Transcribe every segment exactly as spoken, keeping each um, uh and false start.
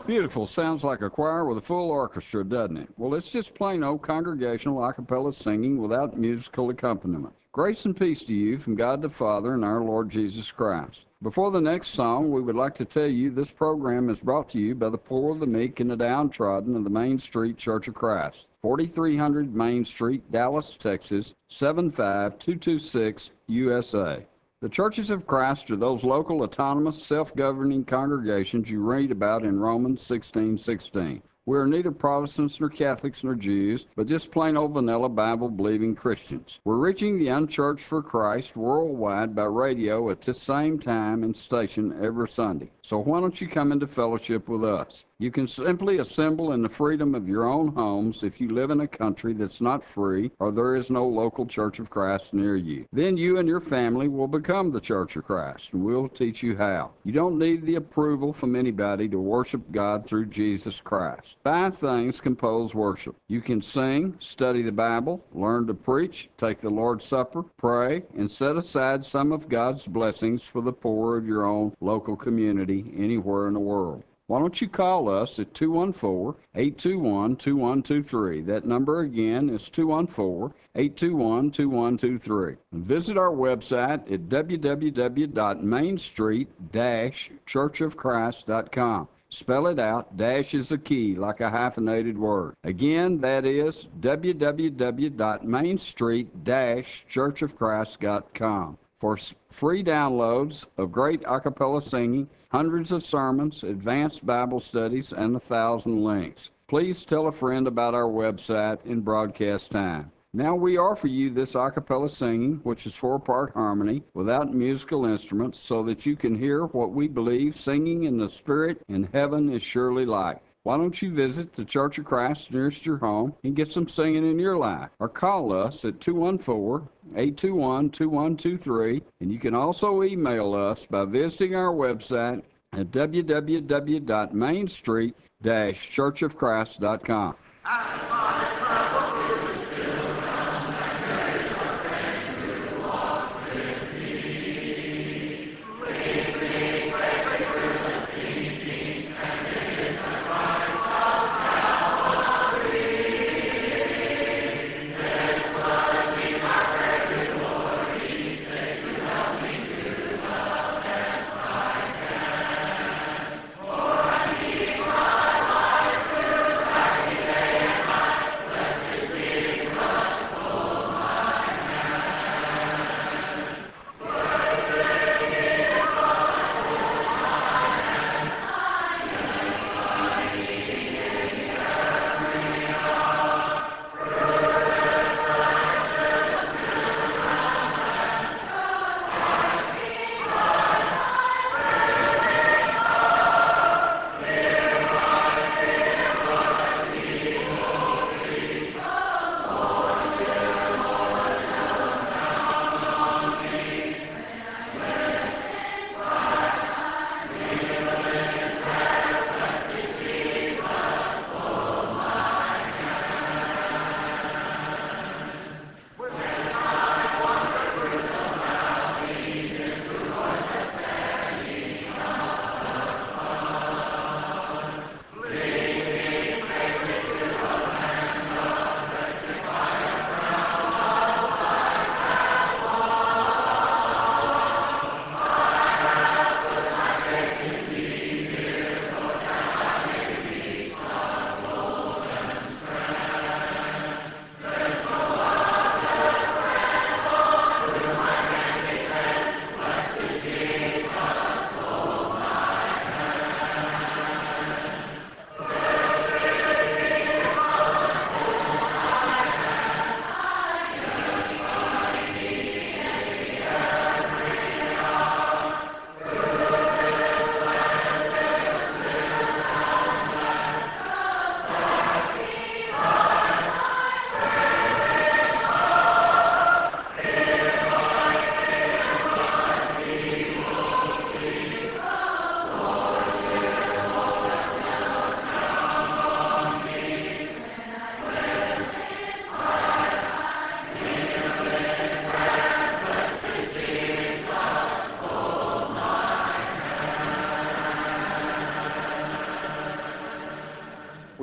Beautiful. Sounds like a choir with a full orchestra, doesn't it? Well, it's just plain old congregational a cappella singing without musical accompaniment. Grace and peace to you from God the Father and our Lord Jesus Christ. Before the next song, we would like to tell you this program is brought to you by the poor, the meek, and the downtrodden of the Main Street Church of Christ, forty-three hundred Main Street, Dallas, Texas, seven five two two six, U S A. The Churches of Christ are those local, autonomous, self-governing congregations you read about in Romans sixteen sixteen. We are neither Protestants nor Catholics nor Jews, but just plain old vanilla Bible-believing Christians. We're reaching the unchurched for Christ worldwide by radio at the same time and station every Sunday. So why don't you come into fellowship with us? You can simply assemble in the freedom of your own homes if you live in a country that's not free or there is no local Church of Christ near you. Then you and your family will become the Church of Christ, and we'll teach you how. You don't need the approval from anybody to worship God through Jesus Christ. Five things compose worship. You can sing, study the Bible, learn to preach, take the Lord's Supper, pray, and set aside some of God's blessings for the poor of your own local community anywhere in the world. Why don't you call us at two one four, eight two one, two one two three. That number again is two one four, eight two one, two one two three. Visit our website at w w w dot main street dash church of christ dot com. Spell it out. Dash is a key, like a hyphenated word. Again, that is w w w dot main street dash church of christ dot com. For free downloads of great a cappella singing, hundreds of sermons, advanced Bible studies, and a thousand links. Please tell a friend about our website in broadcast time. Now we offer you this a cappella singing, which is four-part harmony, without musical instruments, so that you can hear what we believe singing in the Spirit in heaven is surely like. Why don't you visit the Church of Christ nearest your home and get some singing in your life? Or call us at two one four, eight two one, two one two three. And you can also email us by visiting our website at w w w dot main street dash church of christ dot com.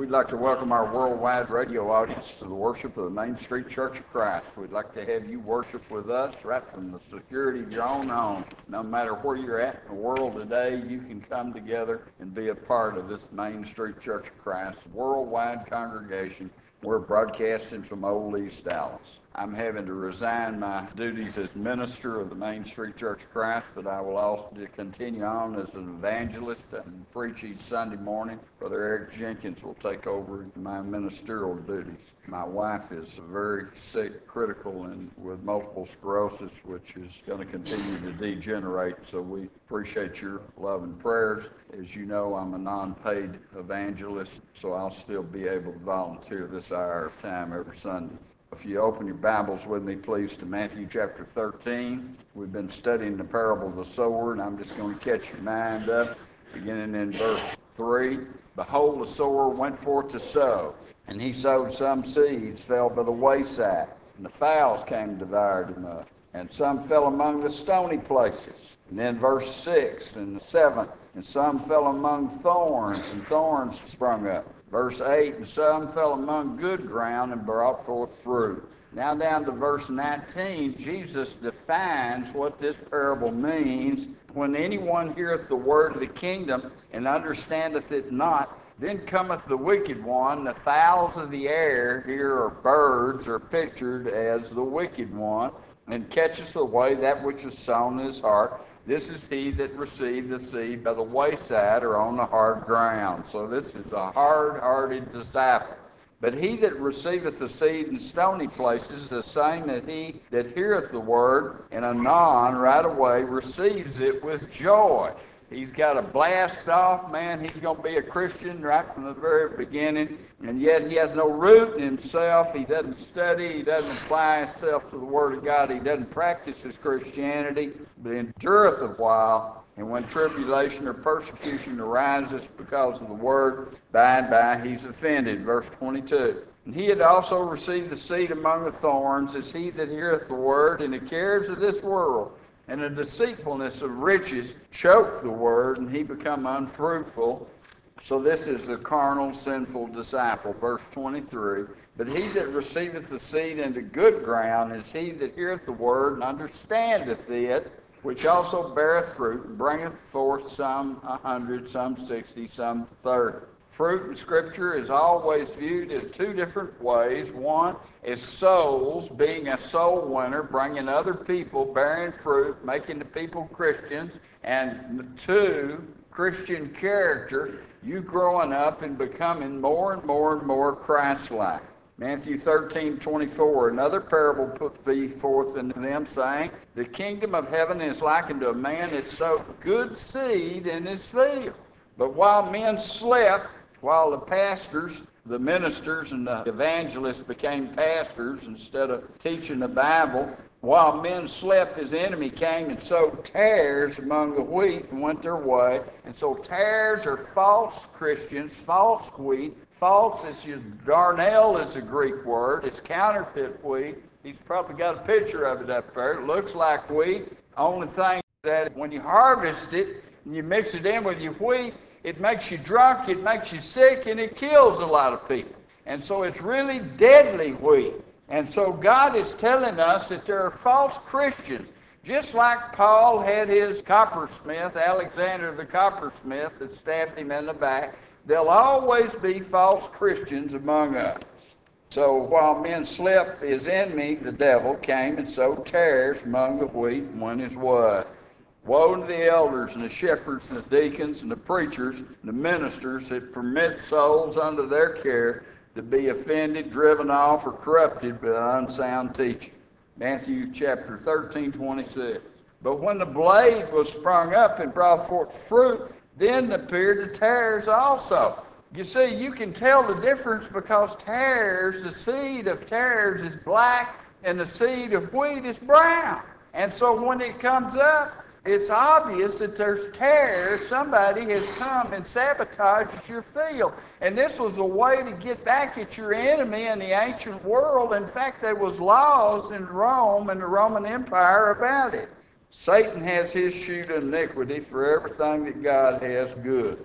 We'd like to welcome our worldwide radio audience to the worship of the Main Street Church of Christ. We'd like to have you worship with us right from the security of your own home. No matter where you're at in the world today, you can come together and be a part of this Main Street Church of Christ worldwide congregation. We're broadcasting from Old East Dallas. I'm having to resign my duties as minister of the Main Street Church of Christ, but I will also continue on as an evangelist and preach each Sunday morning. Brother Eric Jenkins will take over my ministerial duties. My wife is very sick, critical, and with multiple sclerosis, which is going to continue to degenerate, so we appreciate your love and prayers. As you know, I'm a non-paid evangelist, so I'll still be able to volunteer this hour of time every Sunday. If you open your Bibles with me, please, to Matthew chapter thirteen. We've been studying the parable of the sower, and I'm just going to catch your mind up, beginning in verse three. Behold, the sower went forth to sow, and he sowed some seeds, fell by the wayside, and the fowls came and devoured them up. And some fell among the stony places. And then verse six and seven, and some fell among thorns, and thorns sprung up. Verse eight, and some fell among good ground and brought forth fruit. Now down to verse nineteen, Jesus defines what this parable means. When anyone heareth the word of the kingdom and understandeth it not, then cometh the wicked one. The fowls of the air, here are birds, are pictured as the wicked one, and catcheth away that which is sown in his heart. This is he that received the seed by the wayside or on the hard ground. So this is a hard-hearted disciple. But he that receiveth the seed in stony places is the same that he that heareth the word, and anon right away receives it with joy. He's got a blast off, man. He's going to be a Christian right from the very beginning, and yet he has no root in himself. He doesn't study. He doesn't apply himself to the Word of God. He doesn't practice his Christianity, but endureth a while. And when tribulation or persecution arises because of the Word, by and by he's offended. Verse twenty-two. And he had also received the seed among the thorns, as he that heareth the Word, and the cares of this world, and the deceitfulness of riches choke the word, and he become unfruitful. So this is the carnal, sinful disciple. Verse twenty-three. But he that receiveth the seed into good ground is he that heareth the word and understandeth it, which also beareth fruit, and bringeth forth some a hundred, some sixty, some thirty. Fruit in Scripture is always viewed as two different ways. One is souls, being a soul winner, bringing other people, bearing fruit, making the people Christians. And two, Christian character, you growing up and becoming more and more and more Christ-like. Matthew thirteen twenty-four, another parable put thee forth unto them, saying, the kingdom of heaven is likened to a man that sowed good seed in his field. But while men slept, while the pastors, the ministers, and the evangelists became pastors instead of teaching the Bible, while men slept, his enemy came and sowed tares among the wheat and went their way. And so tares are false Christians, false wheat. False, it's just, darnel is a Greek word. It's counterfeit wheat. He's probably got a picture of it up there. It looks like wheat. Only thing that when you harvest it and you mix it in with your wheat, it makes you drunk, it makes you sick, and it kills a lot of people. And so it's really deadly wheat. And so God is telling us that there are false Christians. Just like Paul had his coppersmith, Alexander the coppersmith, that stabbed him in the back, there'll always be false Christians among us. So while men slept, his enemy, the devil, came and sowed tares among the wheat and went his way. Woe to the elders and the shepherds and the deacons and the preachers and the ministers that permit souls under their care to be offended, driven off, or corrupted by unsound teaching. Matthew chapter thirteen twenty-six. But when the blade was sprung up and brought forth fruit, then appeared the tares also. You see, you can tell the difference because tares, the seed of tares is black and the seed of wheat is brown. And so when it comes up, it's obvious that there's tares. Somebody has come and sabotaged your field. And this was a way to get back at your enemy in the ancient world. In fact, there was laws in Rome and the Roman Empire about it. Satan has his shoot of iniquity for everything that God has good.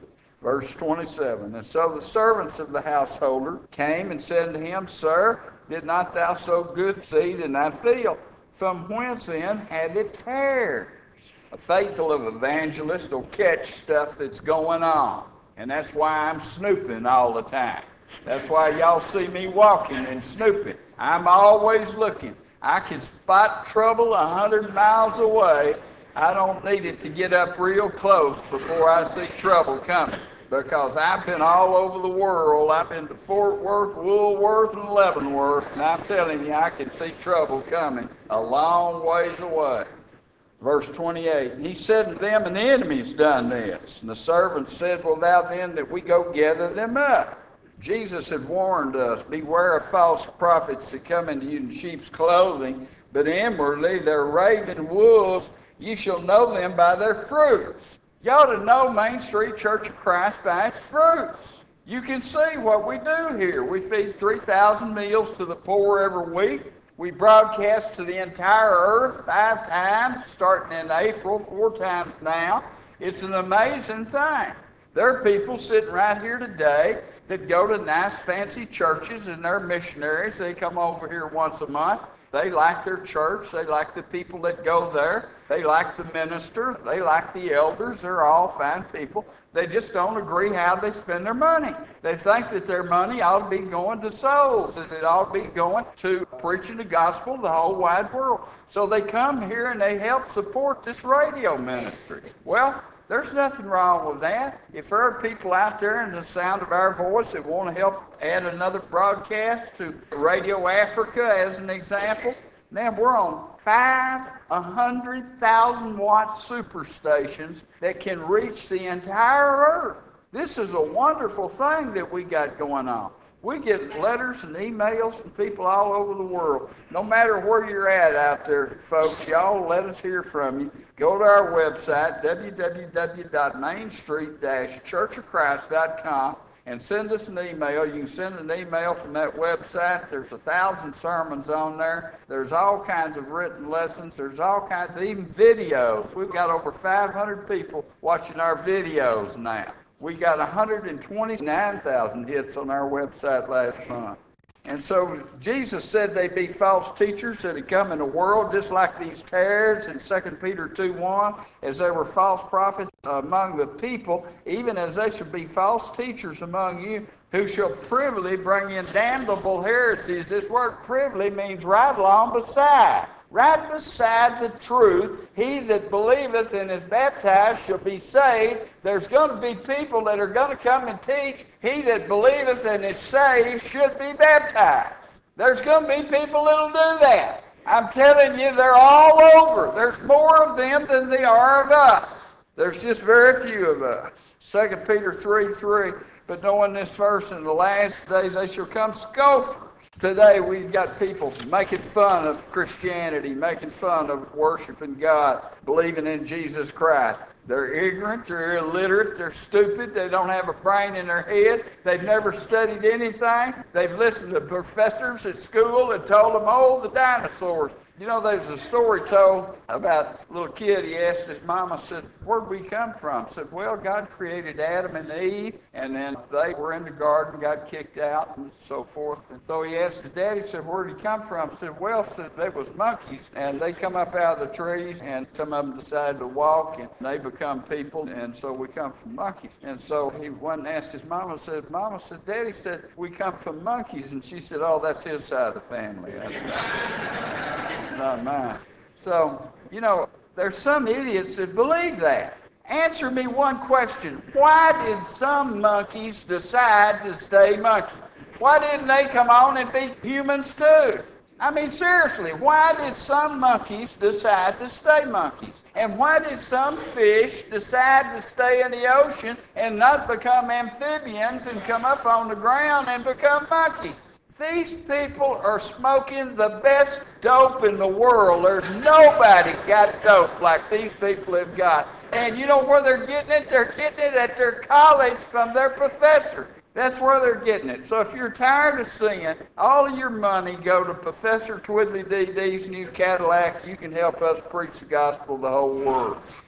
Verse twenty-seven, and so the servants of the householder came and said to him, Sir, did not thou sow good seed in thy field? From whence then had it tares? A faithful of evangelist will catch stuff that's going on. And that's why I'm snooping all the time. That's why y'all see me walking and snooping. I'm always looking. I can spot trouble a hundred miles away. I don't need it to get up real close before I see trouble coming. Because I've been all over the world. I've been to Fort Worth, Woolworth, and Leavenworth, and I'm telling you, I can see trouble coming a long ways away. Verse twenty-eight, he said to them, An enemy's done this. And the servants said, Well, now then that we go gather them up. Jesus had warned us, Beware of false prophets that come into you in sheep's clothing, but inwardly they're raven wolves. You shall know them by their fruits. You ought to know Main Street Church of Christ by its fruits. You can see what we do here. We feed three thousand meals to the poor every week. We broadcast to the entire earth five times, starting in April, four times now. It's an amazing thing. There are people sitting right here today that go to nice, fancy churches, and they're missionaries. They come over here once a month. They like their church. They like the people that go there. They like the minister. They like the elders. They're all fine people. They just don't agree how they spend their money. They think that their money ought to be going to souls, that it ought to be going to preaching the gospel to the whole wide world. So they come here and they help support this radio ministry. Well, there's nothing wrong with that. If there are people out there in the sound of our voice that want to help add another broadcast to Radio Africa as an example, man, we're on five hundred thousand watt superstations that can reach the entire earth. This is a wonderful thing that we got going on. We get letters and emails from people all over the world. No matter where you're at out there, folks, y'all let us hear from you. Go to our website, w w w dot main street dash church of christ dot com, and send us an email. You can send an email from that website. There's a thousand sermons on there. There's all kinds of written lessons. There's all kinds of even videos. We've got over five hundred people watching our videos now. We got one hundred twenty-nine thousand hits on our website last month. And so Jesus said they'd be false teachers that had come in the world, just like these tares in Second Peter two one, as they were false prophets among the people, even as they should be false teachers among you, who shall privily bring in damnable heresies. This word privily means right along beside. Right beside the truth, he that believeth and is baptized shall be saved. There's going to be people that are going to come and teach, he that believeth and is saved should be baptized. There's going to be people that'll do that. I'm telling you, they're all over. There's more of them than there are of us. There's just very few of us. Second Peter three three, but knowing this verse, in the last days they shall come scoffers. Today we've got people making fun of Christianity, making fun of worshiping God, believing in Jesus Christ. They're ignorant, they're illiterate, they're stupid, they don't have a brain in their head, they've never studied anything, they've listened to professors at school that told them, oh, the dinosaurs. You know, there's a story told about a little kid. He asked his mama, said, where'd we come from? Said, well, God created Adam and Eve, and then they were in the garden, got kicked out, and so forth. And so he asked his daddy, said, where'd he come from? Said, well, said, they was monkeys, and they come up out of the trees, and some of them decided to walk, and they become people, and so we come from monkeys. And so he went and asked his mama, said, Mama, said, Daddy said, we come from monkeys. And she said, oh, that's his side of the family. That's not, not mine. So, you know, there's some idiots that believe that. Answer me one question. Why did some monkeys decide to stay monkeys? Why didn't they come on and be humans too? I mean, seriously, why did some monkeys decide to stay monkeys? And why did some fish decide to stay in the ocean and not become amphibians and come up on the ground and become monkeys? These people are smoking the best dope in the world. There's nobody got dope like these people have got. And you know where they're getting it? They're getting it at their college from their professor. That's where they're getting it. So if you're tired of seeing all of your money go to Professor Twiddly Dee Dee's new Cadillac, you can help us preach the gospel to the whole world.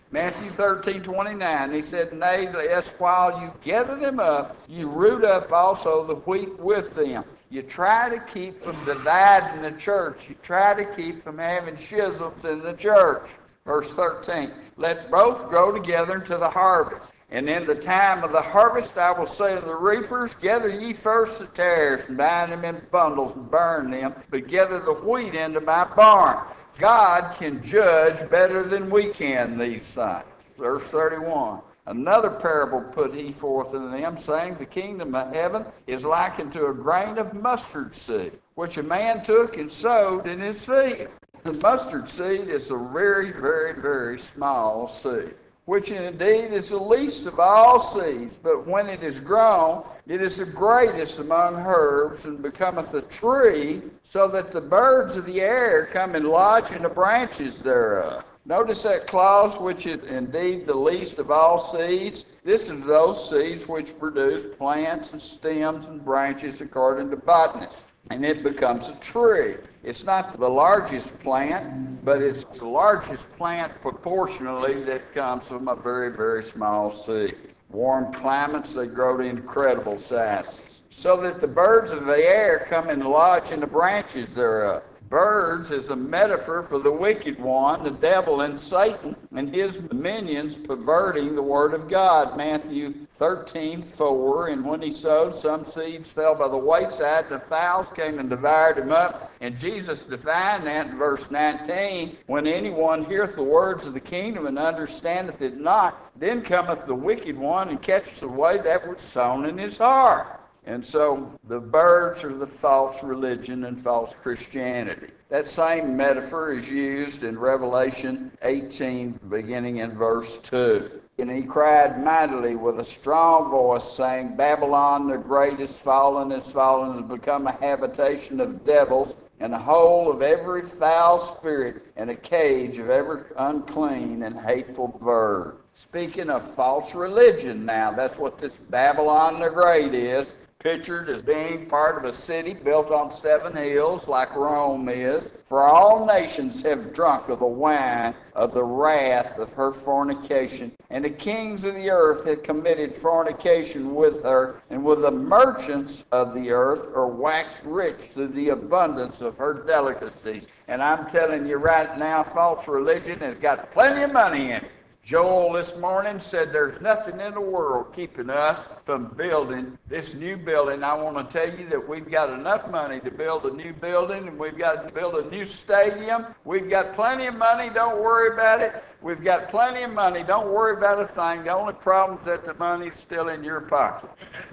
Matthew thirteen twenty-nine, he said, nay, lest while you gather them up, you root up also the wheat with them. You try to keep from dividing the church. You try to keep from having schisms in the church. Verse thirteen, let both grow together unto the harvest. And in the time of the harvest I will say to the reapers, gather ye first the tares, and bind them in bundles, and burn them, but gather the wheat into my barn. God can judge better than we can these things. Verse thirty-one. Another parable put he forth unto them, saying, the kingdom of heaven is likened to a grain of mustard seed, which a man took and sowed in his field. The mustard seed is a very, very, very small seed, which indeed is the least of all seeds, but when it is grown, it is the greatest among herbs, and becometh a tree, so that the birds of the air come and lodge in the branches thereof. Notice that clause, which is indeed the least of all seeds. This is those seeds which produce plants and stems and branches according to botanists. And it becomes a tree. It's not the largest plant, but it's the largest plant proportionally that comes from a very, very small seed. Warm climates, they grow to incredible sizes, so that the birds of the air come and lodge in the branches thereof. Birds is a metaphor for the wicked one, the devil and Satan, and his minions perverting the word of God. Matthew thirteen four, and when he sowed, some seeds fell by the wayside, and the fowls came and devoured them up. And Jesus defined that in verse nineteen, when anyone heareth the words of the kingdom and understandeth it not, then cometh the wicked one and catcheth away that which sown in his heart. And so the birds are the false religion and false Christianity. That same metaphor is used in Revelation eighteen, beginning in verse two. And he cried mightily with a strong voice, saying, Babylon the great is fallen, is fallen, has become a habitation of devils, and a hole of every foul spirit, and a cage of every unclean and hateful bird. Speaking of false religion now, that's what this Babylon the Great is. Pictured as being part of a city built on seven hills like Rome is. For all nations have drunk of the wine of the wrath of her fornication. And the kings of the earth have committed fornication with her, and with the merchants of the earth are waxed rich through the abundance of her delicacies. And I'm telling you right now, false religion has got plenty of money in it. Joel this morning said there's nothing in the world keeping us from building this new building. I want to tell you that we've got enough money to build a new building, and we've got to build a new stadium. We've got plenty of money. Don't worry about it. We've got plenty of money. Don't worry about a thing. The only problem is that the money's still in your pocket.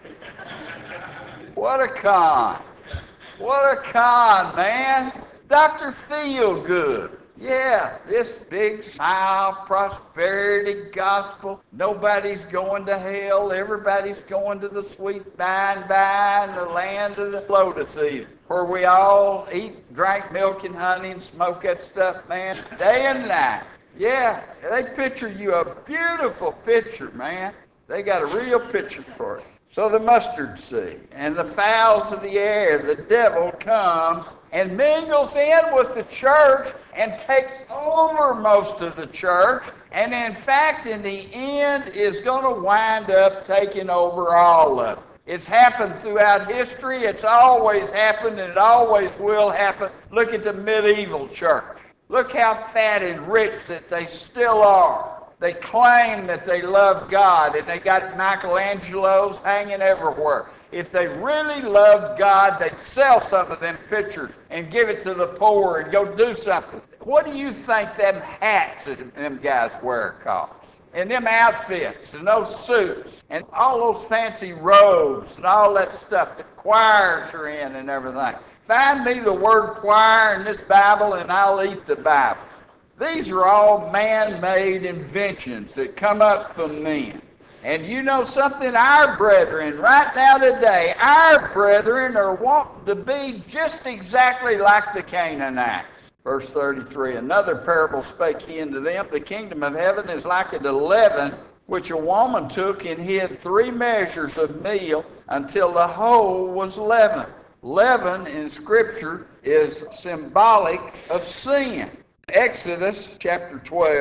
What a con. What a con, man. Doctor Feelgood. Yeah, this big smile, prosperity gospel. Nobody's going to hell. Everybody's going to the sweet by and by in the land of the lotus eater, where we all eat, drink milk and honey and smoke that stuff, man, day and night. Yeah, they picture you a beautiful picture, man. They got a real picture for it. So the mustard seed and the fowls of the air, the devil comes and mingles in with the church and takes over most of the church, and in fact, in the end, is going to wind up taking over all of it. It's happened throughout history. It's always happened, and it always will happen. Look at the medieval church. Look how fat and rich that they still are. They claim that they love God, and they got Michelangelos hanging everywhere. If they really loved God, they'd sell some of them pictures and give it to the poor and go do something. What do you think them hats that them guys wear cost? And them outfits and those suits and all those fancy robes and all that stuff that choirs are in and everything. Find me the word choir in this Bible and I'll eat the Bible. These are all man-made inventions that come up from men. And you know something? Our brethren, right now today, our brethren are wanting to be just exactly like the Canaanites. Verse thirty-three, another parable spake he unto them, the kingdom of heaven is like a leaven, which a woman took and hid three measures of meal until the whole was leavened. Leaven in Scripture is symbolic of sin. Exodus chapter twelve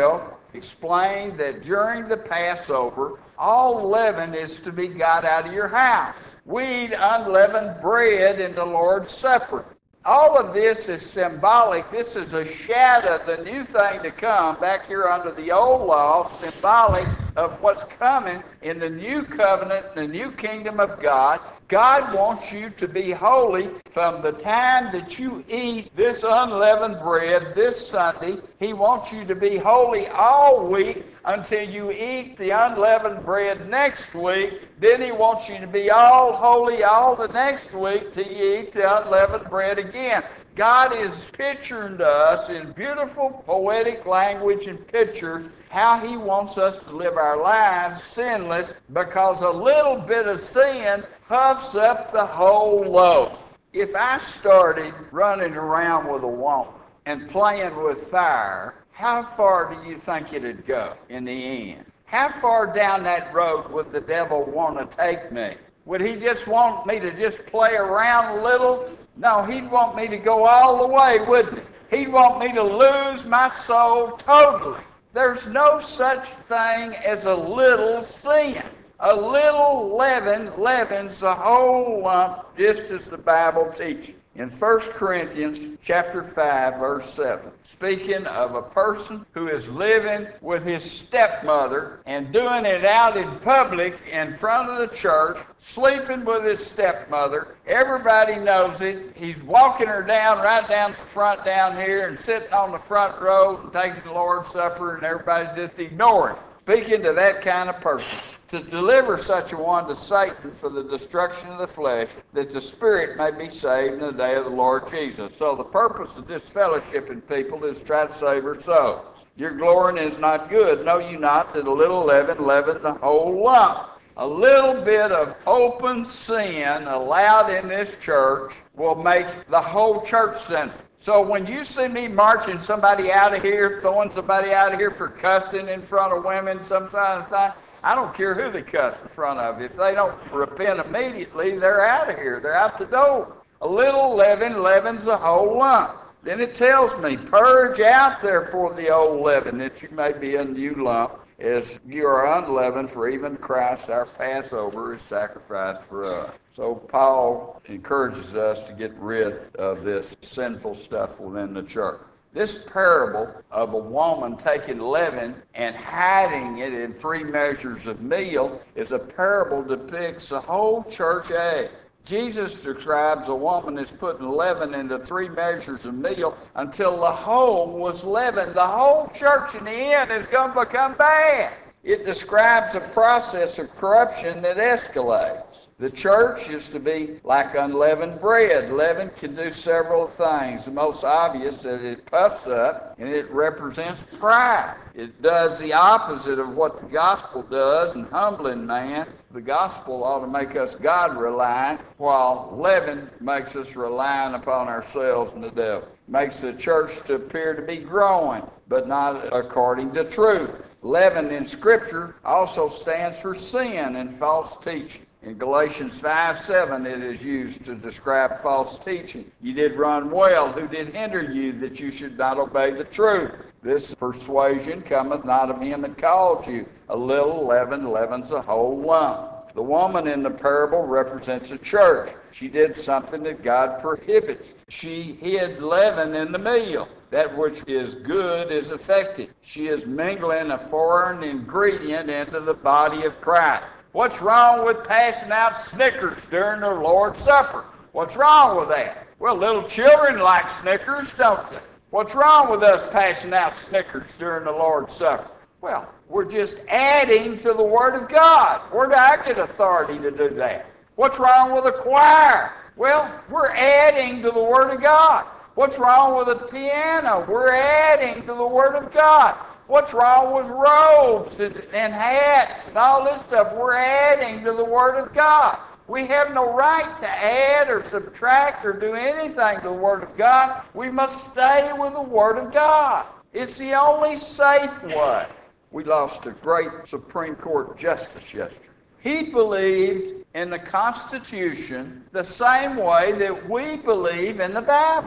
explained that during the Passover, all leaven is to be got out of your house. We eat unleavened bread in the Lord's Supper. All of this is symbolic. This is a shadow, the new thing to come back here under the old law, symbolic of what's coming in the new covenant, the new kingdom of God. God wants you to be holy from the time that you eat this unleavened bread this Sunday. He wants you to be holy all week until you eat the unleavened bread next week. Then he wants you to be all holy all the next week till you eat the unleavened bread again. God is picturing to us in beautiful poetic language and pictures how he wants us to live our lives sinless, because a little bit of sin puffs up the whole loaf. If I started running around with a woman and playing with fire, how far do you think it'd go in the end? How far down that road would the devil want to take me? Would he just want me to just play around a little? No, he'd want me to go all the way, wouldn't he? He'd want me to lose my soul totally. There's no such thing as a little sin. A little leaven leavens the whole lump, just as the Bible teaches. In First Corinthians chapter five, verse seven, speaking of a person who is living with his stepmother and doing it out in public in front of the church, sleeping with his stepmother. Everybody knows it. He's walking her down, right down the front down here, and sitting on the front row and taking the Lord's Supper, and everybody's just ignoring him. Speaking to that kind of person, to deliver such a one to Satan for the destruction of the flesh, that the spirit may be saved in the day of the Lord Jesus. So the purpose of this fellowshipping people is to try to save our souls. Your glorying is not good. Know you not that a little leaven leavened the whole lump? A little bit of open sin allowed in this church will make the whole church sinful. So when you see me marching somebody out of here, throwing somebody out of here for cussing in front of women, some kind of thing, I don't care who they cuss in front of. If they don't repent immediately, they're out of here. They're out the door. A little leaven leavens the whole lump. Then it tells me, purge out therefore the old leaven, that you may be a new lump, as you are unleavened, for even Christ our Passover is sacrificed for us. So Paul encourages us to get rid of this sinful stuff within the church. This parable of a woman taking leaven and hiding it in three measures of meal is a parable that depicts the whole church age. Jesus describes a woman as putting leaven into three measures of meal until the whole was leavened. The whole church in the end is going to become bad. It describes a process of corruption that escalates. The church is to be like unleavened bread. Leaven can do several things. The most obvious is that it puffs up and it represents pride. It does the opposite of what the gospel does in humbling man. The gospel ought to make us God-reliant, while leaven makes us reliant upon ourselves and the devil. Makes the church to appear to be growing, but not according to truth. Leaven in Scripture also stands for sin and false teaching. In Galatians five seven, it is used to describe false teaching. You did run well. Who did hinder you that you should not obey the truth? This persuasion cometh not of him that called you. A little leaven leavens the whole lump. The woman in the parable represents the church. She did something that God prohibits. She hid leaven in the meal. That which is good is affected. She is mingling a foreign ingredient into the body of Christ. What's wrong with passing out Snickers during the Lord's Supper? What's wrong with that? Well, little children like Snickers, don't they? What's wrong with us passing out Snickers during the Lord's Supper? Well, we're just adding to the Word of God. Where do I get authority to do that? What's wrong with a choir? Well, we're adding to the Word of God. What's wrong with a piano? We're adding to the Word of God. What's wrong with robes and, and hats and all this stuff? We're adding to the Word of God. We have no right to add or subtract or do anything to the Word of God. We must stay with the Word of God. It's the only safe way. We lost a great Supreme Court justice yesterday. He believed in the Constitution the same way that we believe in the Bible.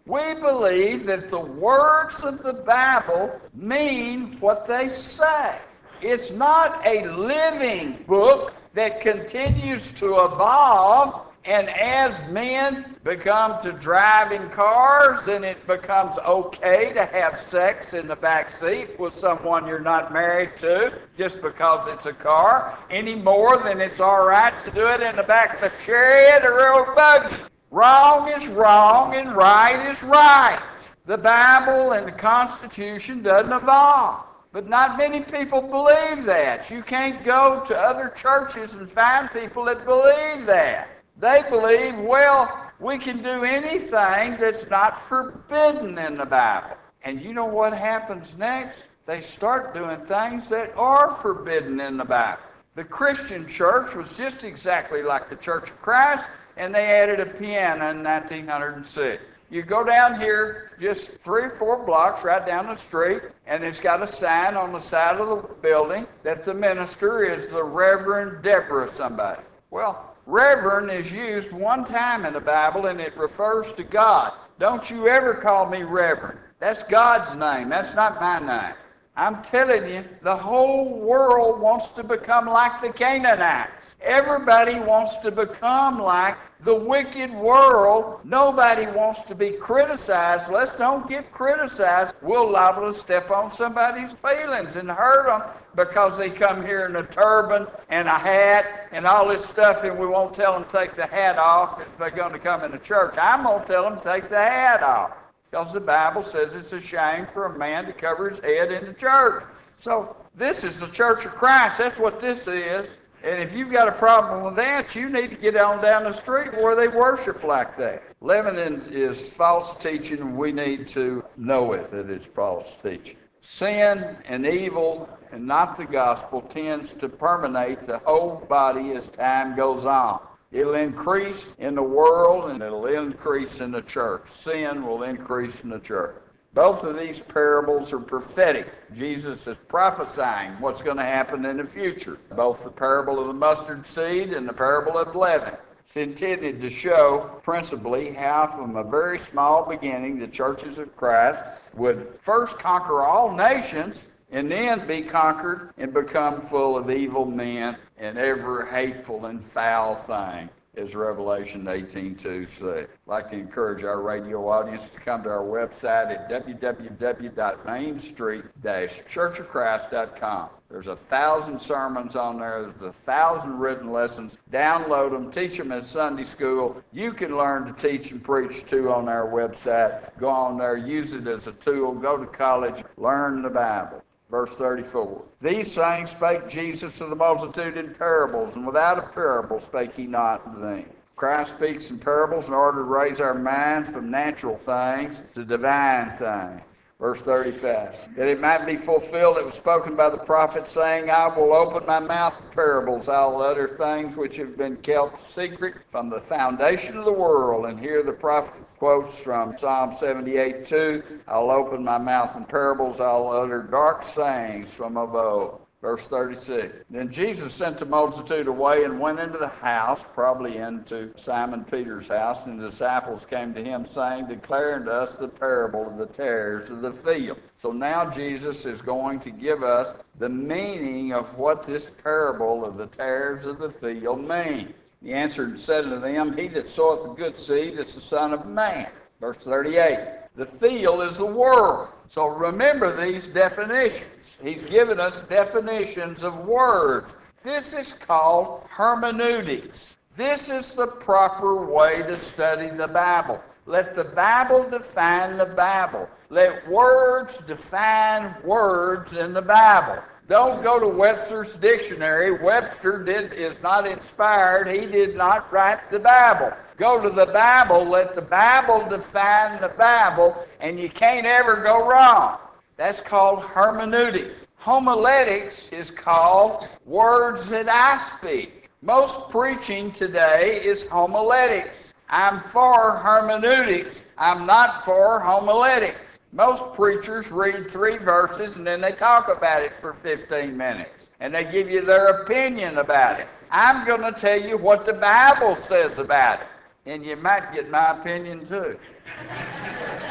We believe that the words of the Bible mean what they say. It's not a living book that continues to evolve, and as men become to drive in cars, and it becomes okay to have sex in the back seat with someone you're not married to just because it's a car, any more than it's all right to do it in the back of a chariot or a buggy. Wrong is wrong and right is right. The Bible and the Constitution doesn't evolve. But not many people believe that. You can't go to other churches and find people that believe that. They believe, well, we can do anything that's not forbidden in the Bible. And you know what happens next? They start doing things that are forbidden in the Bible. The Christian church was just exactly like the Church of Christ, and they added a piano in nineteen oh six. You go down here just three or four blocks right down the street, and it's got a sign on the side of the building that the minister is the Reverend Deborah somebody. Well, Reverend is used one time in the Bible, and it refers to God. Don't you ever call me Reverend. That's God's name. That's not my name. I'm telling you, the whole world wants to become like the Canaanites. Everybody wants to become like the wicked world. Nobody wants to be criticized. Let's don't get criticized. We're liable to step on somebody's feelings and hurt them because they come here in a turban and a hat and all this stuff, and we won't tell them to take the hat off if they're going to come into church. I'm going to tell them to take the hat off, because the Bible says it's a shame for a man to cover his head in the church. So this is the Church of Christ. That's what this is. And if you've got a problem with that, you need to get on down the street where they worship like that. Leaven is false teaching, and we need to know it, that it's false teaching. Sin and evil, and not the gospel, tends to permeate the whole body as time goes on. It'll increase in the world, and it'll increase in the church. Sin will increase in the church. Both of these parables are prophetic. Jesus is prophesying what's going to happen in the future. Both the parable of the mustard seed and the parable of leaven. It's intended to show principally how from a very small beginning the churches of Christ would first conquer all nations and then be conquered and become full of evil men and every hateful and foul thing, as Revelation eighteen two says. I'd like to encourage our radio audience to come to our website at w w w dot main street dash church of christ dot com. There's a thousand sermons on there. There's a thousand written lessons. Download them. Teach them in Sunday school. You can learn to teach and preach, too, on our website. Go on there. Use it as a tool. Go to college. Learn the Bible. Verse thirty-four. These things spake Jesus to the multitude in parables, and without a parable spake he not to them. Christ speaks in parables in order to raise our mind from natural things to divine things. Verse thirty-five. That it might be fulfilled that was spoken by the prophet, saying, I will open my mouth in parables, all other things which have been kept secret from the foundation of the world. And here the prophet quotes from Psalm seventy-eight two, I'll open my mouth in parables, I'll utter dark sayings from of old. Verse thirty-six. Then Jesus sent the multitude away and went into the house, probably into Simon Peter's house, and the disciples came to him, saying, declare unto us the parable of the tares of the field. So now Jesus is going to give us the meaning of what this parable of the tares of the field means. He answered and said unto them, he that soweth the good seed is the Son of Man. Verse thirty-eight. The field is the world. So remember these definitions. He's given us definitions of words. This is called hermeneutics. This is the proper way to study the Bible. Let the Bible define the Bible. Let words define words in the Bible. Don't go to Webster's dictionary. Webster did, is not inspired. He did not write the Bible. Go to the Bible. Let the Bible define the Bible, and you can't ever go wrong. That's called hermeneutics. Homiletics is called words that I speak. Most preaching today is homiletics. I'm for hermeneutics. I'm not for homiletics. Most preachers read three verses and then they talk about it for fifteen minutes. And they give you their opinion about it. I'm going to tell you what the Bible says about it. And you might get my opinion too.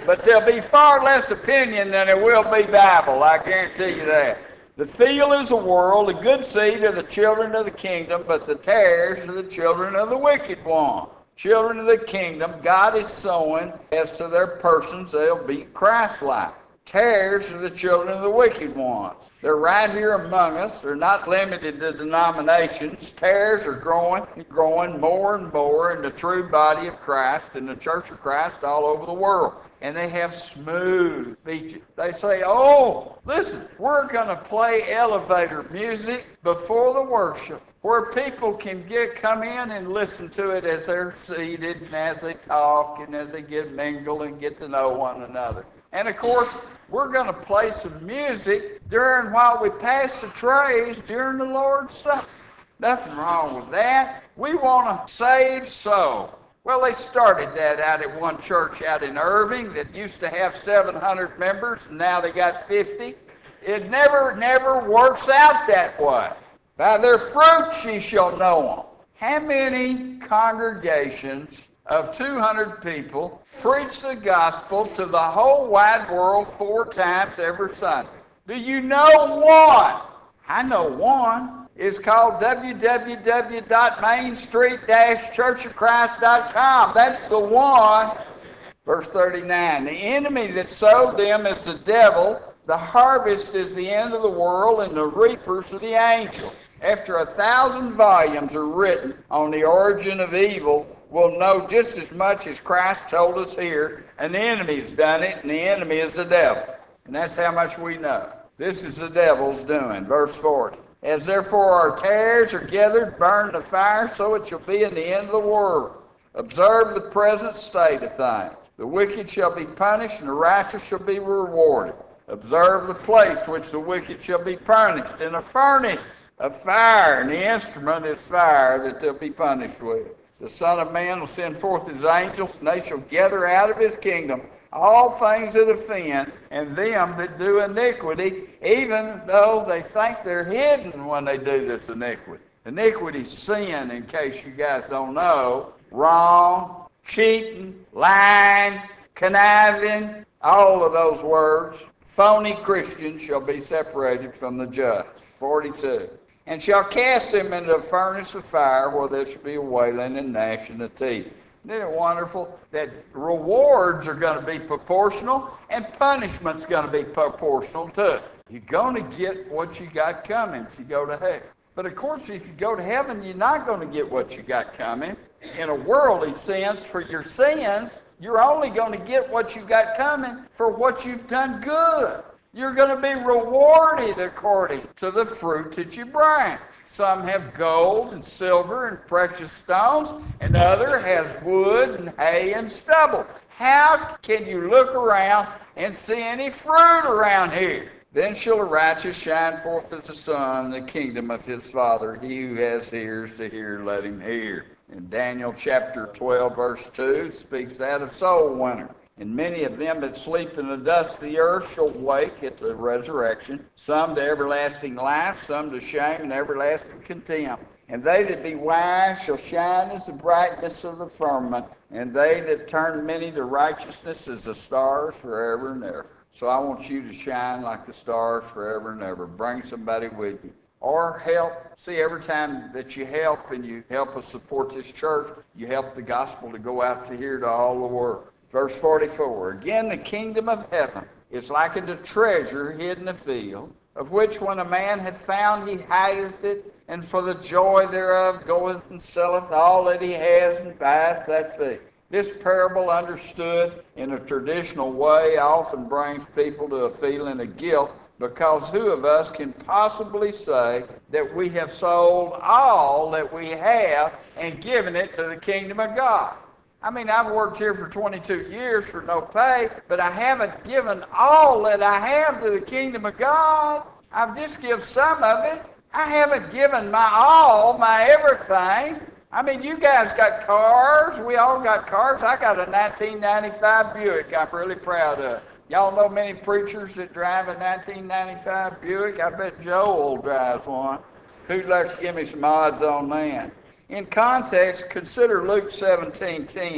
But there'll be far less opinion than there will be Bible, I guarantee you that. The field is a world, the good seed are the children of the kingdom, but the tares are the children of the wicked one. Children of the kingdom, God is sowing, as to their persons, they'll be Christ-like. Tares are the children of the wicked ones. They're right here among us. They're not limited to denominations. Tares are growing and growing more and more in the true body of Christ, in the church of Christ all over the world. And they have smooth beaches. They say, oh, listen, we're going to play elevator music before the worship, where people can get come in and listen to it as they're seated and as they talk and as they get mingle and get to know one another. And of course, we're going to play some music during while we pass the trays during the Lord's Supper. Nothing wrong with that. We want to save soul. Well, they started that out at one church out in Irving that used to have seven hundred members, and now they got fifty. It never, never works out that way. By their fruits ye shall know them. How many congregations of two hundred people preach the gospel to the whole wide world four times every Sunday? Do you know one? I know one. It's called w w w dot main street dash church of christ dot com. That's the one. Verse thirty-nine, the enemy that sowed them is the devil. The harvest is the end of the world, and the reapers are the angels. After a thousand volumes are written on the origin of evil, we'll know just as much as Christ told us here, and the enemy's done it, and the enemy is the devil. And that's how much we know. This is the devil's doing. Verse forty. As therefore our tares are gathered, burned in the fire, so it shall be in the end of the world. Observe the present state of things. The wicked shall be punished, and the righteous shall be rewarded. Observe the place which the wicked shall be punished, in a furnace of fire, and the instrument is fire that they'll be punished with. The Son of Man will send forth his angels, and they shall gather out of his kingdom all things that offend, and them that do iniquity, even though they think they're hidden when they do this iniquity. Iniquity's sin, in case you guys don't know. Wrong, cheating, lying, conniving, all of those words. Phony Christians shall be separated from the just. forty-two. And shall cast them into a furnace of fire, where there shall be a wailing and gnashing of teeth. Isn't it wonderful that rewards are going to be proportional and punishment's going to be proportional too? You're going to get what you got coming if you go to hell. But of course, if you go to heaven, you're not going to get what you got coming. In a worldly sense, for your sins, you're only going to get what you got coming for what you've done good. You're going to be rewarded according to the fruit that you bring. Some have gold and silver and precious stones, and other has wood and hay and stubble. How can you look around and see any fruit around here? Then shall the righteous shine forth as the sun in the kingdom of his Father. He who has ears to hear, let him hear. In Daniel chapter twelve, verse two, speaks that of soul winner. And many of them that sleep in the dust of the earth shall wake at the resurrection, some to everlasting life, some to shame and everlasting contempt. And they that be wise shall shine as the brightness of the firmament, and they that turn many to righteousness as the stars forever and ever. So I want you to shine like the stars forever and ever. Bring somebody with you. Or help. See, every time that you help and you help us support this church, you help the gospel to go out to here to all the world. Verse forty-four, again, the kingdom of heaven is like unto treasure hid in a field, of which when a man hath found, he hideth it, and for the joy thereof goeth and selleth all that he has and buyeth that field. This parable, understood in a traditional way, often brings people to a feeling of guilt, because who of us can possibly say that we have sold all that we have and given it to the kingdom of God? I mean, I've worked here for twenty-two years for no pay, but I haven't given all that I have to the kingdom of God. I've just given some of it. I haven't given my all, my everything. I mean, you guys got cars. We all got cars. I got a nineteen ninety-five Buick I'm really proud of. Y'all know many preachers that drive a nineteen ninety-five Buick? I bet Joel drives one. Who'd like to give me some odds on that? In context, consider Luke seventeen ten.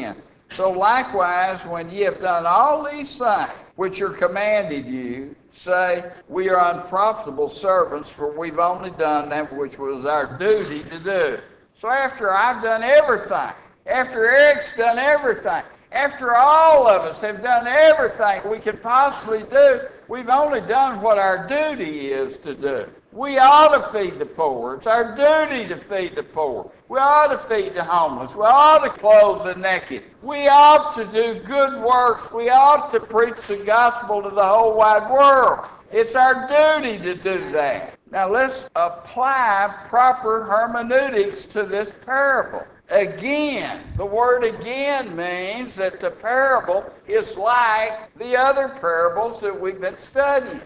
So likewise, when ye have done all these things which are commanded you, say, we are unprofitable servants, for we've only done that which was our duty to do. So after I've done everything, after Eric's done everything, after all of us have done everything we can possibly do, we've only done what our duty is to do. We ought to feed the poor. It's our duty to feed the poor. We ought to feed the homeless. We ought to clothe the naked. We ought to do good works. We ought to preach the gospel to the whole wide world. It's our duty to do that. Now let's apply proper hermeneutics to this parable. Again, the word again means that the parable is like the other parables that we've been studying.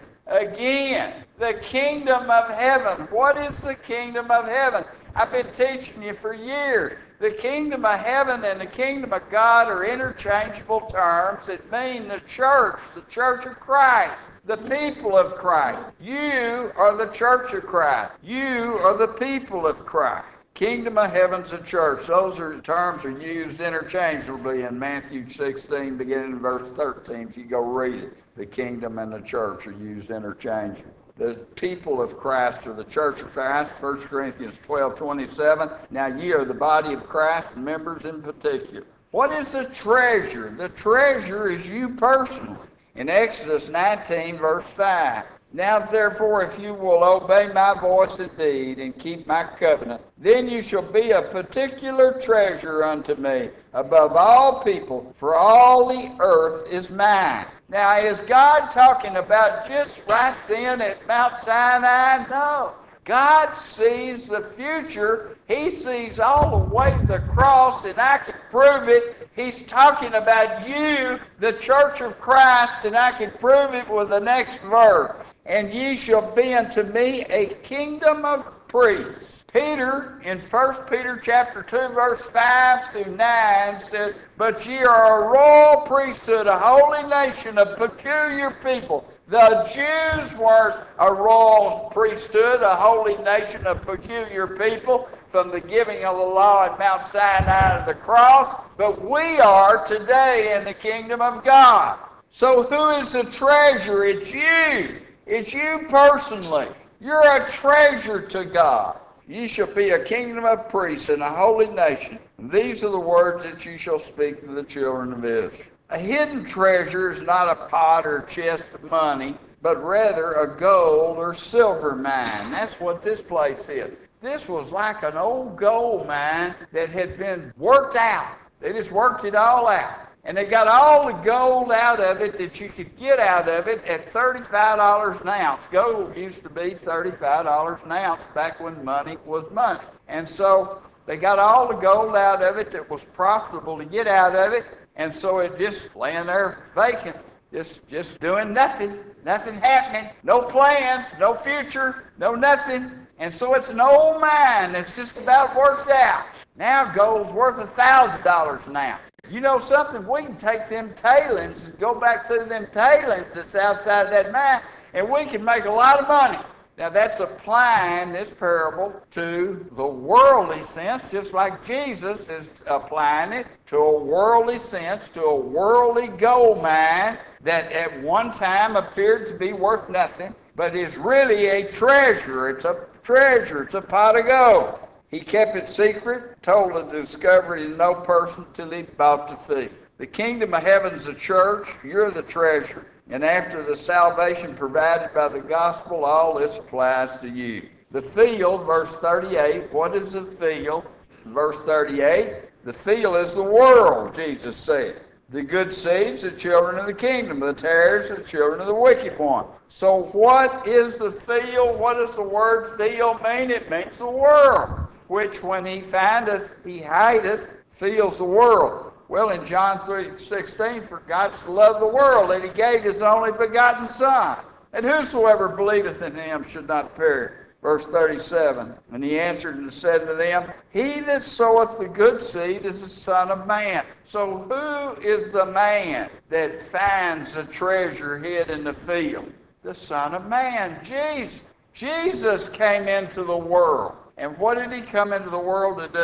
Again, the kingdom of heaven. What is the kingdom of heaven? I've been teaching you for years. The kingdom of heaven and the kingdom of God are interchangeable terms that mean the church, the church of Christ, the people of Christ. You are the church of Christ. You are the people of Christ. Kingdom of heaven's a church. Those are terms are used interchangeably in Matthew sixteen, beginning in verse thirteen. If you go read it, the kingdom and the church are used interchangeably. The people of Christ are the church of Christ, First Corinthians twelve twenty-seven. Now ye are the body of Christ, members in particular. What is the treasure? The treasure is you personally. In Exodus nineteen, verse five. Now therefore, if you will obey my voice indeed, and keep my covenant, then you shall be a particular treasure unto me above all people, for all the earth is mine. Now, is God talking about just right then at Mount Sinai? No. God sees the future. He sees all the way to the cross, and I can prove it. He's talking about you, the church of Christ, and I can prove it with the next verse. And ye shall be unto me a kingdom of priests. Peter, in First Peter chapter two, verse five through nine, says, but ye are a royal priesthood, a holy nation, a peculiar people. The Jews were a royal priesthood, a holy nation, a peculiar people, from the giving of the law at Mount Sinai to the cross. But we are today in the kingdom of God. So who is the treasure? It's you. It's you personally. You're a treasure to God. Ye shall be a kingdom of priests and a holy nation. And these are the words that you shall speak to the children of Israel. A hidden treasure is not a pot or chest of money, but rather a gold or silver mine. That's what this place is. This was like an old gold mine that had been worked out. They just worked it all out. And they got all the gold out of it that you could get out of it at thirty-five dollars an ounce. Gold used to be thirty-five dollars an ounce back when money was money. And so they got all the gold out of it that was profitable to get out of it. And so it just laying there vacant, just, just doing nothing, nothing happening, no plans, no future, no nothing. And so it's an old mine that's just about worked out. Now gold's worth one thousand dollars an ounce. You know something? We can take them tailings and go back through them tailings that's outside that mine, and we can make a lot of money. Now that's applying this parable to the worldly sense, just like Jesus is applying it to a worldly sense, to a worldly gold mine that at one time appeared to be worth nothing, but is really a treasure. It's a treasure. It's a pot of gold. He kept it secret, told to discover it in no person till he bought the fee. The kingdom of heaven's a church. You're the treasure. And after the salvation provided by the gospel, all this applies to you. The field, verse thirty-eight, what is the field? Verse thirty-eight, the field is the world, Jesus said. The good seeds, the children of the kingdom. The tares, the children of the wicked one. So what is the field? What does the word field mean? It means the world, which when he findeth, he hideth, feels the world. Well, in John three sixteen, for God so loved the world that he gave his only begotten Son, and whosoever believeth in him should not perish. Verse thirty-seven, and he answered and said to them, he that soweth the good seed is the Son of Man. So who is the man that finds the treasure hid in the field? The Son of Man, Jesus. Jesus came into the world. And what did he come into the world to do?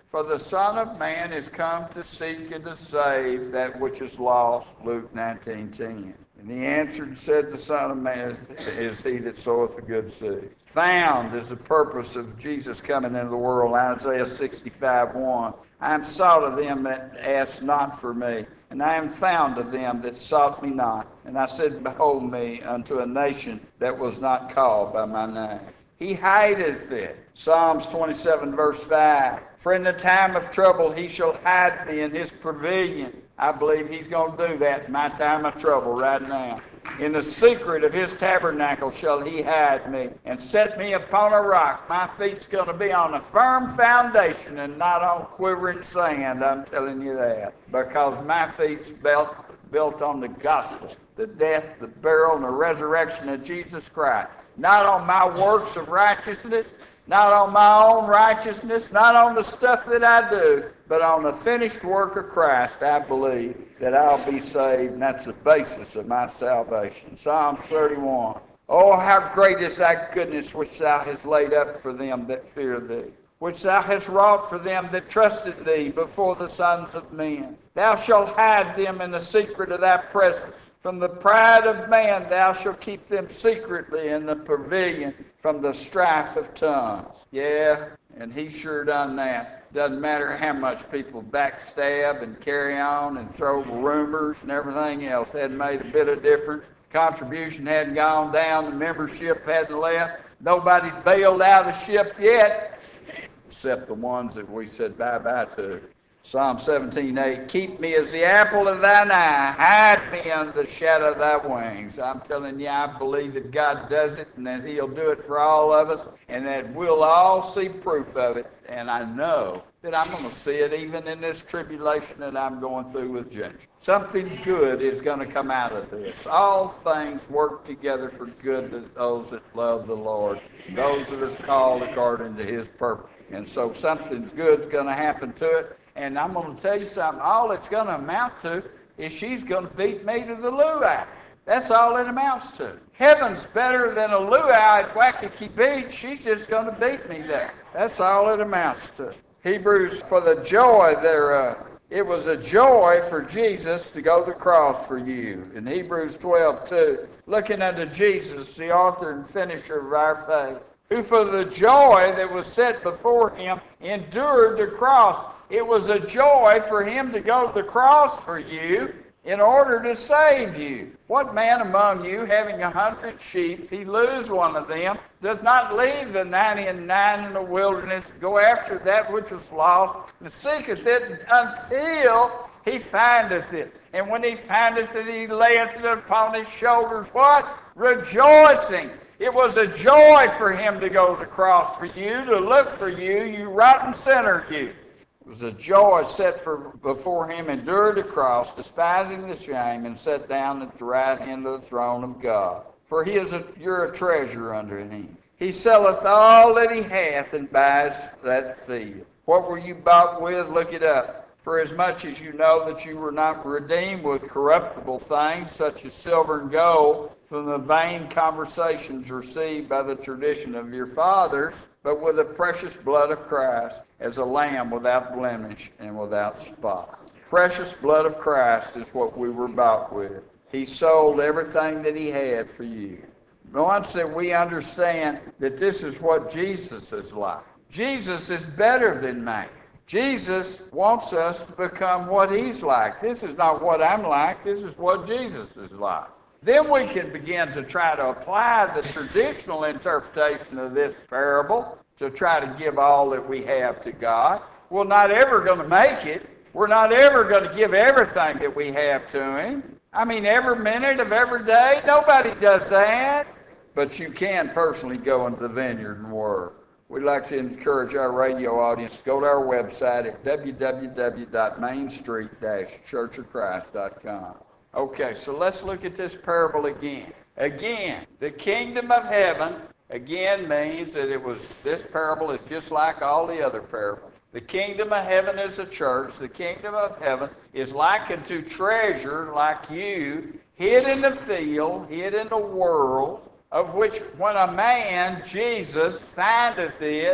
For the Son of Man is come to seek and to save that which is lost. Luke nineteen ten. And he answered and said, the Son of Man is he that soweth the good seed. Found is the purpose of Jesus coming into the world. Isaiah sixty-five one. I am sought of them that asked not for me, and I am found of them that sought me not. And I said, behold me unto a nation that was not called by my name. He hideth it. Psalms twenty-seven verse five. For in the time of trouble he shall hide me in his pavilion. I believe he's going to do that in my time of trouble right now. In the secret of his tabernacle shall he hide me and set me upon a rock. My feet's going to be on a firm foundation and not on quivering sand, I'm telling you that. Because my feet's built, built on the gospel, the death, the burial, and the resurrection of Jesus Christ. Not on my works of righteousness, not on my own righteousness, not on the stuff that I do, but on the finished work of Christ, I believe that I'll be saved, and that's the basis of my salvation. Psalms thirty-one. Oh, how great is thy goodness which thou hast laid up for them that fear thee, which thou hast wrought for them that trusted thee before the sons of men. Thou shalt hide them in the secret of thy presence. From the pride of man thou shalt keep them secretly in the pavilion from the strife of tongues. Yeah, and he sure done that. Doesn't matter how much people backstab and carry on and throw rumors and everything else. That made a bit of difference. Contribution hadn't gone down. The membership hadn't left. Nobody's bailed out of the ship yet, except the ones that we said bye-bye to. Psalm seventeen eight, keep me as the apple of thine eye, hide me under the shadow of thy wings. I'm telling you, I believe that God does it and that he'll do it for all of us and that we'll all see proof of it. And I know that I'm going to see it even in this tribulation that I'm going through with Ginger. Something good is going to come out of this. All things work together for good to those that love the Lord, those that are called according to his purpose. And so something good's going to happen to it. And I'm going to tell you something, all it's going to amount to is she's going to beat me to the luau. That's all it amounts to. Heaven's better than a luau at Waikiki Beach. She's just going to beat me there. That's all it amounts to. Hebrews, for the joy thereof. It was a joy for Jesus to go to the cross for you. In Hebrews twelve two, looking unto Jesus, the author and finisher of our faith, who for the joy that was set before him endured the cross. It was a joy for him to go to the cross for you in order to save you. What man among you, having a hundred sheep, if he lose one of them, does not leave the ninety and nine in the wilderness, go after that which was lost, and seeketh it until he findeth it. And when he findeth it, he layeth it upon his shoulders. What? Rejoicing. It was a joy for him to go to the cross for you, to look for you, you rotten sinner, you. It was a joy set for before him, endured the cross, despising the shame, and sat down at the right hand of the throne of God. For he is a, you're a treasure under him. He selleth all that he hath and buys that field. What were you bought with? Look it up. For as much as you know that you were not redeemed with corruptible things, such as silver and gold, from the vain conversations received by the tradition of your fathers, but with the precious blood of Christ, as a lamb without blemish and without spot. Precious blood of Christ is what we were bought with. He sold everything that he had for you. Once that we understand that this is what Jesus is like. Jesus is better than man. Jesus wants us to become what he's like. This is not what I'm like. This is what Jesus is like. Then we can begin to try to apply the traditional interpretation of this parable to try to give all that we have to God. We're not ever going to make it. We're not ever going to give everything that we have to him. I mean, every minute of every day, nobody does that. But you can personally go into the vineyard and work. We'd like to encourage our radio audience to go to our website at w w w dot main street dash church of christ dot com. Okay, so let's look at this parable again. Again, the kingdom of heaven, again, means that it was, this parable is just like all the other parables. The kingdom of heaven is a church. The kingdom of heaven is likened to treasure like you, hid in the field, hid in the world, of which when a man, Jesus, findeth it,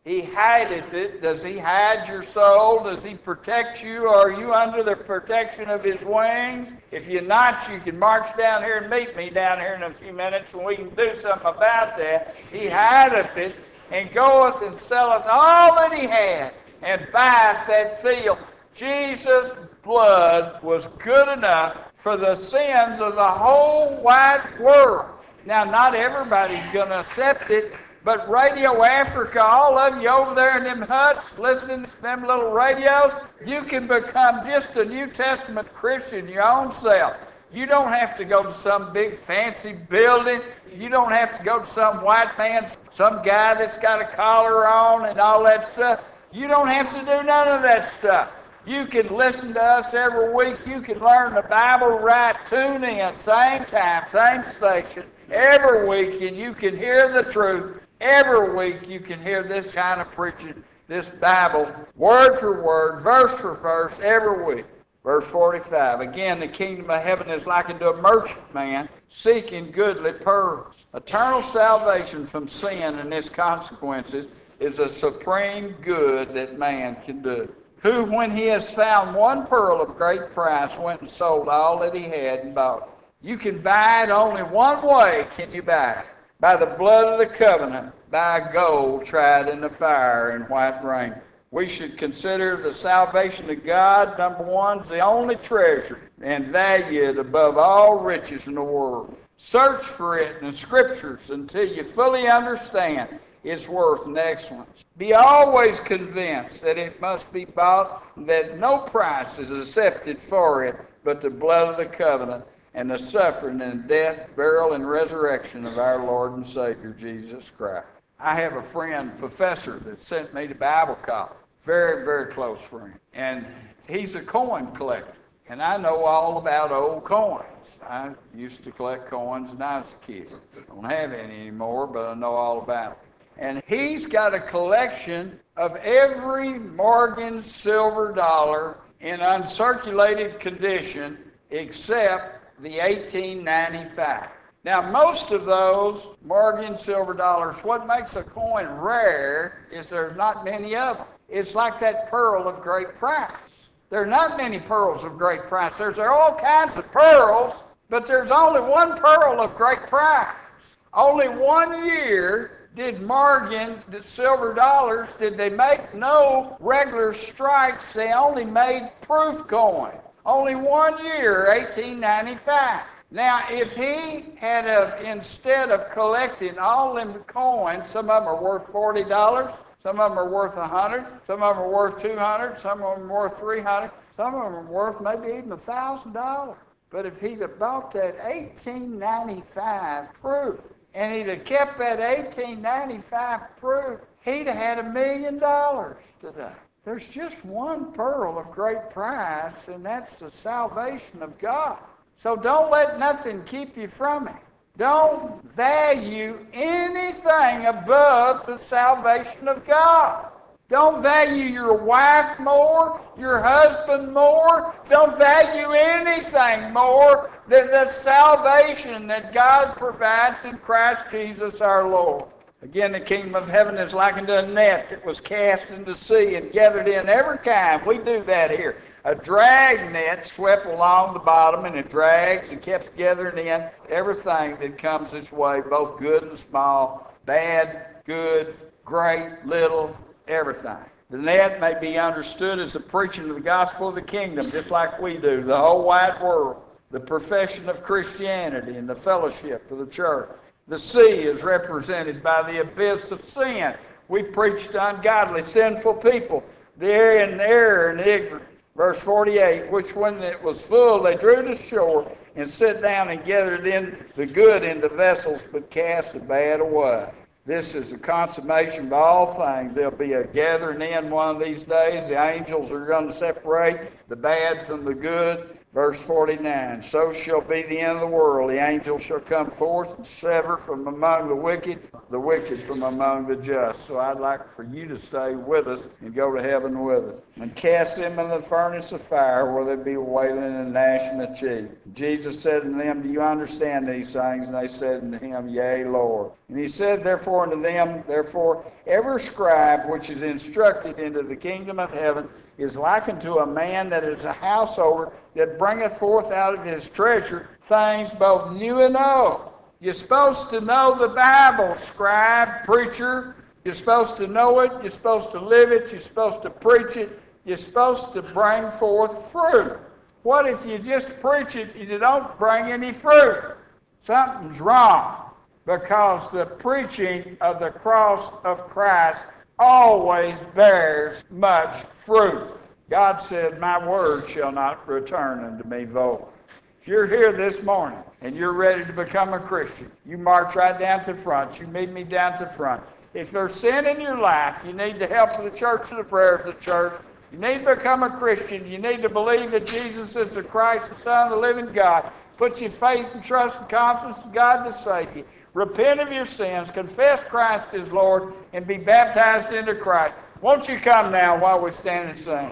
He hideth it. Does he hide your soul? Does he protect you? Are you under the protection of his wings? If you're not, you can march down here and meet me down here in a few minutes, and we can do something about that. He hideth it, and goeth and selleth all that he hath, and buyeth that field. Jesus' blood was good enough for the sins of the whole wide world. Now, not everybody's going to accept it, but Radio Africa, all of you over there in them huts listening to them little radios, you can become just a New Testament Christian your own self. You don't have to go to some big fancy building. You don't have to go to some white man, some guy that's got a collar on and all that stuff. You don't have to do none of that stuff. You can listen to us every week. You can learn the Bible right. Tune in, same time, same station, every week, and you can hear the truth. Every week you can hear this kind of preaching, this Bible, word for word, verse for verse, every week. Verse forty-five, again, the kingdom of heaven is likened to a merchant man seeking goodly pearls. Eternal salvation from sin and its consequences is a supreme good that man can do. Who, when he has found one pearl of great price, went and sold all that he had and bought it. You can buy it only one way, can you buy it? By the blood of the covenant, by gold tried in the fire and white raiment. We should consider the salvation of God, number one, is the only treasure, and value it above all riches in the world. Search for it in the Scriptures until you fully understand its worth and excellence. Be always convinced that it must be bought, that no price is accepted for it but the blood of the covenant and the suffering and death, burial, and resurrection of our Lord and Savior, Jesus Christ. I have a friend, professor, that sent me to Bible college. Very, very close friend. And he's a coin collector. And I know all about old coins. I used to collect coins when I was a kid. I don't have any anymore, but I know all about it. And he's got a collection of every Morgan silver dollar in uncirculated condition except the eighteen ninety-five. Now, most of those Morgan silver dollars, what makes a coin rare is there's not many of them. It's like that pearl of great price. There are not many pearls of great price. There's there are all kinds of pearls, but there's only one pearl of great price. Only one year did Morgan, the silver dollars, did they make no regular strikes. They only made proof coin. Only one year, eighteen ninety-five. Now, if he had, a, instead of collecting all them coins, some of them are worth forty dollars, some of them are worth one hundred dollars, some of them are worth two hundred dollars, some of them are worth three hundred dollars, some of them are worth maybe even one thousand dollars. But if he'd have bought that eighteen ninety-five proof, and he'd have kept that eighteen ninety-five proof, he'd have had a million dollars today. There's just one pearl of great price, and that's the salvation of God. So don't let nothing keep you from it. Don't value anything above the salvation of God. Don't value your wife more, your husband more. Don't value anything more than the salvation that God provides in Christ Jesus our Lord. Again, the kingdom of heaven is likened to a net that was cast into the sea and gathered in every kind. We do that here. A drag net swept along the bottom, and it drags and keeps gathering in everything that comes its way, both good and small, bad, good, great, little, everything. The net may be understood as the preaching of the gospel of the kingdom, just like we do, the whole wide world, the profession of Christianity and the fellowship of the church. The sea is represented by the abyss of sin. We preach to ungodly, sinful people. They're in error and ignorance. Verse forty-eight, which when it was full, they drew to shore and sat down and gathered in the good into vessels, but cast the bad away. This is the consummation of all things. There'll be a gathering in one of these days. The angels are going to separate the bad from the good. Verse forty-nine, so shall be the end of the world. The angels shall come forth and sever from among the wicked, the wicked from among the just. So I'd like for you to stay with us and go to heaven with us. And cast them in the furnace of fire where there be wailing and gnashing of teeth. Jesus said unto them, do you understand these things? And they said unto him, yea, Lord. And he said therefore unto them, therefore every scribe which is instructed into the kingdom of heaven is likened to a man that is a householder that bringeth forth out of his treasure things both new and old. You're supposed to know the Bible, scribe, preacher. You're supposed to know it. You're supposed to live it. You're supposed to preach it. You're supposed to bring forth fruit. What if you just preach it and you don't bring any fruit? Something's wrong, because the preaching of the cross of Christ always bears much fruit. God said, my word shall not return unto me void. If you're here this morning and you're ready to become a Christian, you march right down to the front. You meet me down to the front. If there's sin in your life, you need the help of the church and the prayers of the church. You need to become a Christian. You need to believe that Jesus is the Christ, the Son of the living God. Put your faith and trust and confidence in God to save you. Repent of your sins, confess Christ as Lord, and be baptized into Christ. Won't you come now while we stand and sing?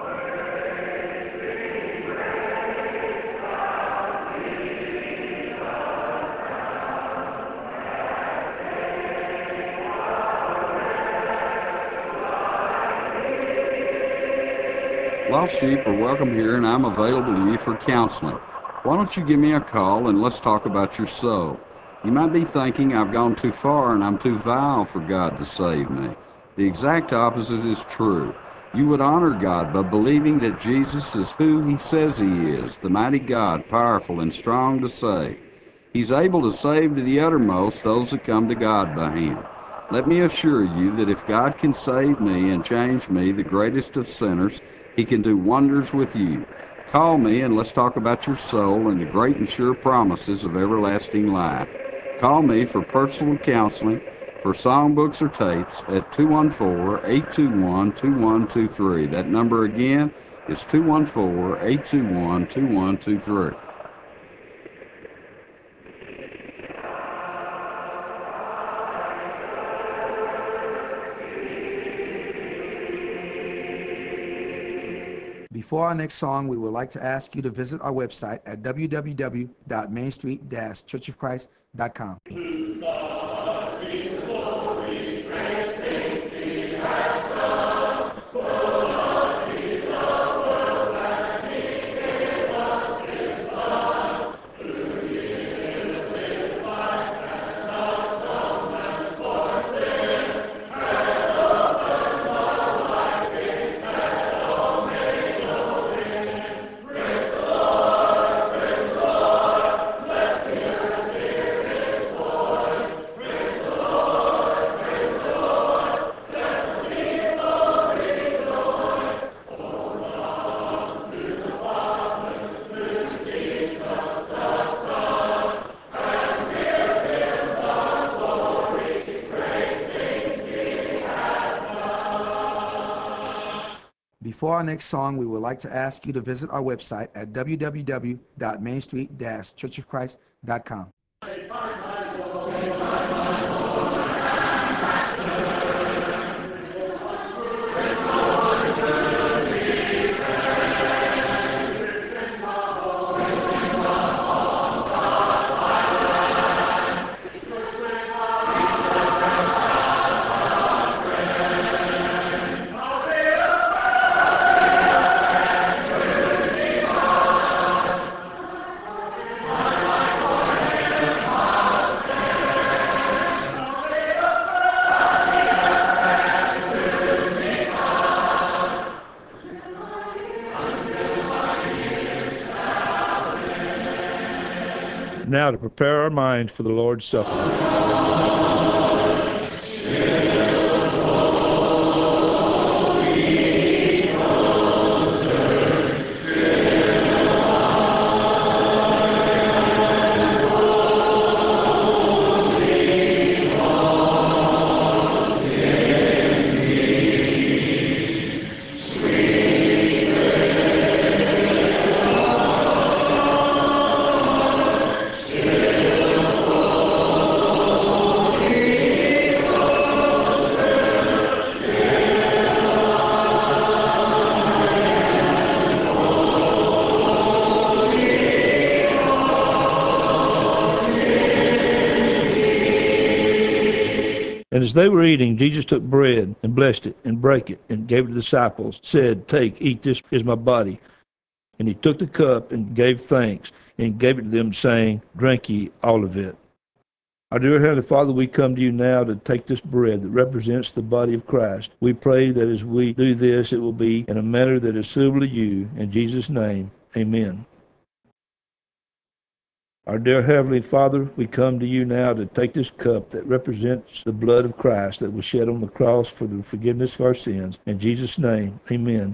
Lost sheep are welcome here, and I'm available to you for counseling. Why don't you give me a call and let's talk about your soul? You might be thinking I've gone too far and I'm too vile for God to save me. The exact opposite is true. You would honor God by believing that Jesus is who He says He is, the mighty God, powerful and strong to save. He's able to save to the uttermost those that come to God by Him. Let me assure you that if God can save me and change me, the greatest of sinners, He can do wonders with you. Call me and let's talk about your soul and the great and sure promises of everlasting life. Call me for personal counseling, for songbooks or tapes at two one four, eight two one, two one two three. That number again is two one four, eight two one, two one two three. Before our next song, we would like to ask you to visit our website at w w w dot main street dash church of christ dot com. Before our next song, we would like to ask you to visit our website at w w w dot main street dash church of christ dot com. Now to prepare our mind for the Lord's Supper. And as they were eating, Jesus took bread and blessed it and brake it and gave it to the disciples, said, Take, eat, this is my body. And he took the cup and gave thanks and gave it to them, saying, Drink ye all of it. Our dear Heavenly Father, we come to you now to take this bread that represents the body of Christ. We pray that as we do this, it will be in a manner that is suitable to you. In Jesus' name, amen. Our dear Heavenly Father, we come to you now to take this cup that represents the blood of Christ that was shed on the cross for the forgiveness of our sins. In Jesus' name, amen.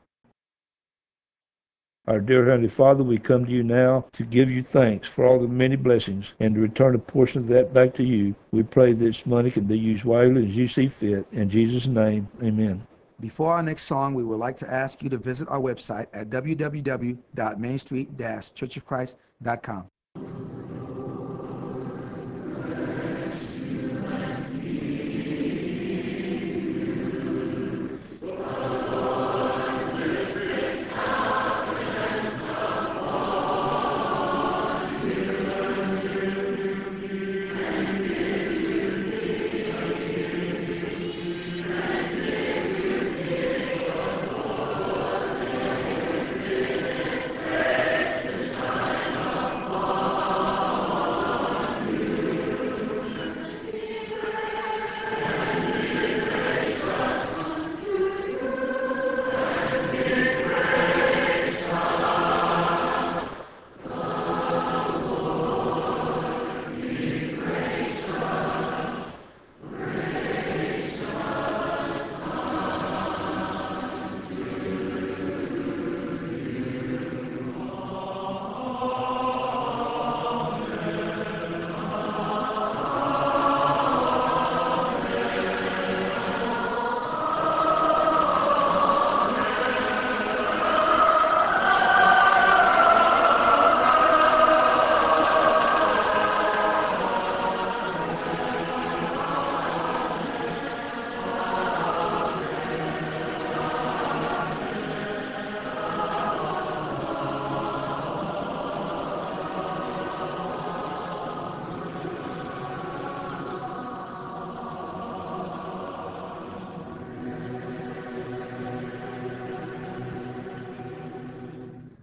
Our dear Heavenly Father, we come to you now to give you thanks for all the many blessings and to return a portion of that back to you. We pray this money can be used wisely as you see fit. In Jesus' name, amen. Before our next song, we would like to ask you to visit our website at w w w dot main street dash church of christ dot com.